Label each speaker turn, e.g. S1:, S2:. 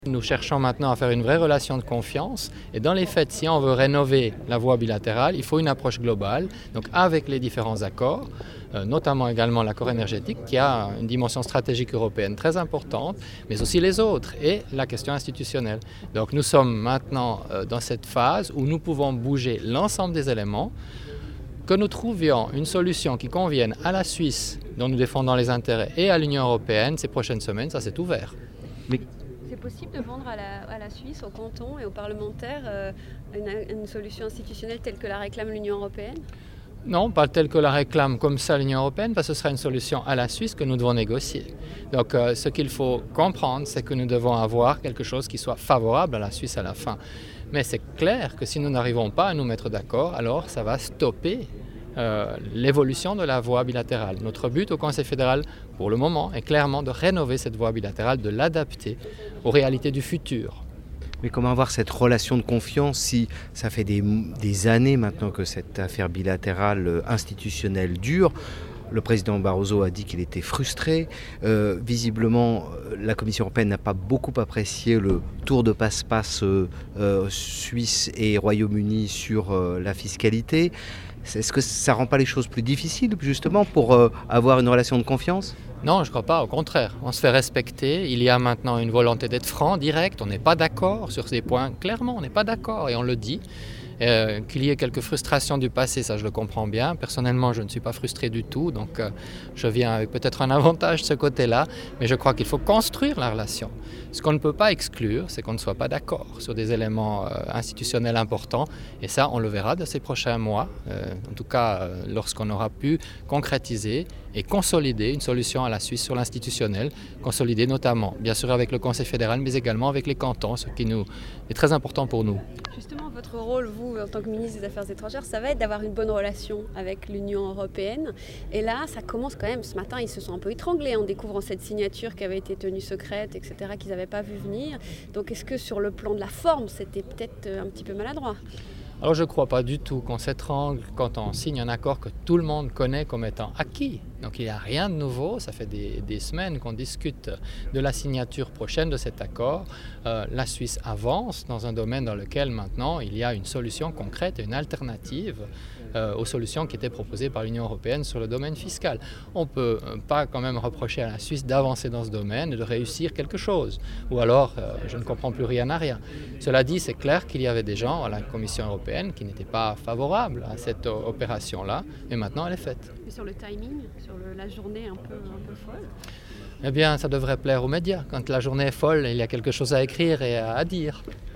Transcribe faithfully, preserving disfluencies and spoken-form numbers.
S1: Nous cherchons maintenant à faire une vraie relation de confiance et dans les faits, si on veut rénover la voie bilatérale, il faut une approche globale, donc avec les différents accords, euh, notamment également l'accord énergétique qui a une dimension stratégique européenne très importante, mais aussi les autres et la question institutionnelle. Donc nous sommes maintenant euh, dans cette phase où nous pouvons bouger l'ensemble des éléments. Que nous trouvions une solution qui convienne à la Suisse, dont nous défendons les intérêts, et à l'Union européenne ces prochaines semaines, ça c'est ouvert.
S2: Mais... C'est possible de vendre à la, à la Suisse, au canton et aux parlementaires euh, une, une solution institutionnelle telle que la réclame l'Union européenne ?
S1: Non, pas telle que la réclame comme ça l'Union européenne, parce que ce sera une solution à la Suisse que nous devons négocier. Donc euh, ce qu'il faut comprendre, c'est que nous devons avoir quelque chose qui soit favorable à la Suisse à la fin. Mais c'est clair que si nous n'arrivons pas à nous mettre d'accord, alors ça va stopper euh, l'évolution de la voie bilatérale. Notre but au Conseil fédéral, pour le moment, est clairement de rénover cette voie bilatérale, de l'adapter aux réalités du futur.
S3: Mais comment avoir cette relation de confiance si ça fait des, des années maintenant que cette affaire bilatérale institutionnelle dure ? Le président Barroso a dit qu'il était frustré. Euh, visiblement, la Commission européenne n'a pas beaucoup apprécié le tour de passe-passe euh, euh, Suisse et Royaume-Uni sur euh, la fiscalité. Est-ce que ça ne rend pas les choses plus difficiles, justement, pour euh, avoir une relation de confiance ?
S1: Non, je ne crois pas, au contraire. On se fait respecter. Il y a maintenant une volonté d'être franc, direct. On n'est pas d'accord sur ces points. Clairement, on n'est pas d'accord et on le dit. Euh, qu'il y ait quelques frustrations du passé, ça je le comprends bien. Personnellement, je ne suis pas frustré du tout, donc euh, je viens avec peut-être un avantage de ce côté-là, mais je crois qu'il faut construire la relation. Ce qu'on ne peut pas exclure, c'est qu'on ne soit pas d'accord sur des éléments euh, institutionnels importants, et ça, on le verra de ces prochains mois, euh, en tout cas euh, lorsqu'on aura pu concrétiser et consolider une solution à la Suisse sur l'institutionnel, consolider notamment, bien sûr avec le Conseil fédéral, mais également avec les cantons, ce qui nous est très important pour nous.
S2: Justement, votre rôle, vous, en tant que ministre des Affaires étrangères, ça va être d'avoir une bonne relation avec l'Union européenne. Et là, ça commence quand même, ce matin, ils se sont un peu étranglés en découvrant cette signature qui avait été tenue secrète, et cetera, qu'ils n'avaient pas vu venir. Donc est-ce que sur le plan de la forme, c'était peut-être un petit peu maladroit ?
S1: Alors je ne crois pas du tout qu'on s'étrangle quand on signe un accord que tout le monde connaît comme étant acquis. Donc il n'y a rien de nouveau, ça fait des, des semaines qu'on discute de la signature prochaine de cet accord. Euh, la Suisse avance dans un domaine dans lequel maintenant il y a une solution concrète et une alternative euh, aux solutions qui étaient proposées par l'Union européenne sur le domaine fiscal. On ne peut pas quand même reprocher à la Suisse d'avancer dans ce domaine et de réussir quelque chose. Ou alors, euh, je ne comprends plus rien à rien. Cela dit, c'est clair qu'il y avait des gens à la Commission européenne qui n'étaient pas favorables à cette opération-là, et maintenant elle est faite.
S2: Et sur le timing, sur le, la journée un peu, un peu folle ?
S1: Eh bien, ça devrait plaire aux médias. Quand la journée est folle, il y a quelque chose à écrire et à dire.